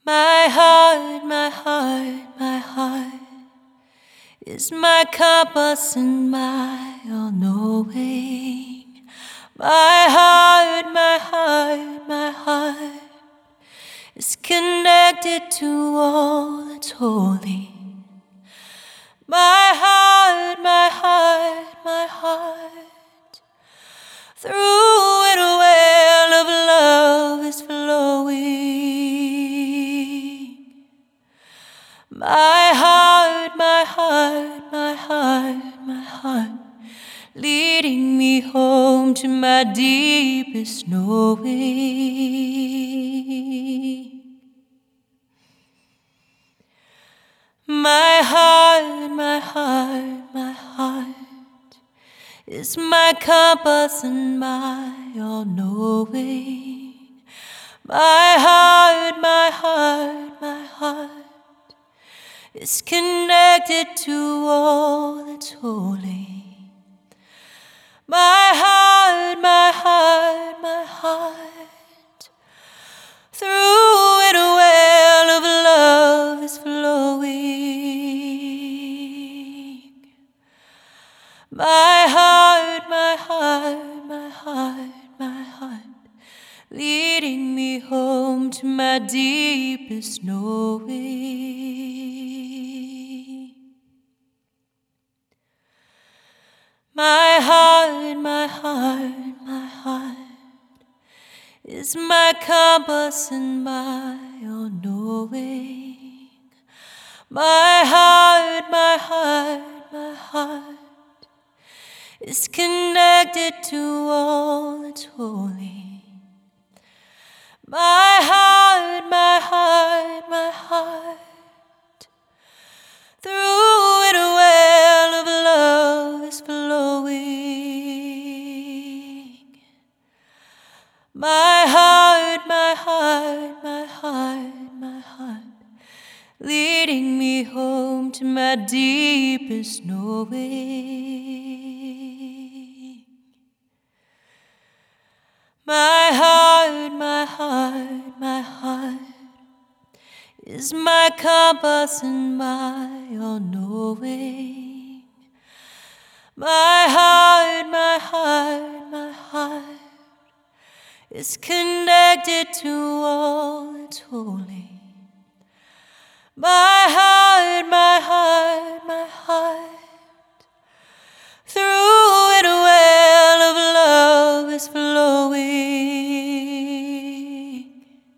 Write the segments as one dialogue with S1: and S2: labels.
S1: My heart, my heart, my heart is my compass and my all-knowing. My heart, my heart, my heart is connected to all that's holy. My heart, my heart, my heart, through it a well of love is flowing. My heart, my heart, my heart, my heart, leading me home to my deepest knowing. My heart, my heart, my heart is my compass and my all-knowing. My heart, my heart, my heart is connected to all that's holy. My heart, my heart, my heart, through it a well of love is flowing. My heart, my heart, my heart, my heart, leading me home to my deepest knowing. My heart, my heart, my heart is my compass and my all-knowing. My heart, my heart, my heart is connected to all that's holy. My heart, my heart, my heart, through it a well of love is flowing. My heart, my heart, my heart, my heart, leading me home to my deepest knowing. My heart, my heart, my heart is my compass and my all-knowing. My heart, my heart, my heart is connected to all that's holy. My heart, my heart, my heart, through it a well of love is flowing.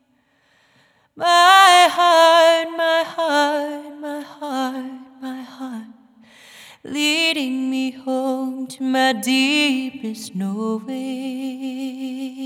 S1: My heart, my heart, my heart, my heart, leading me home to my deepest knowing.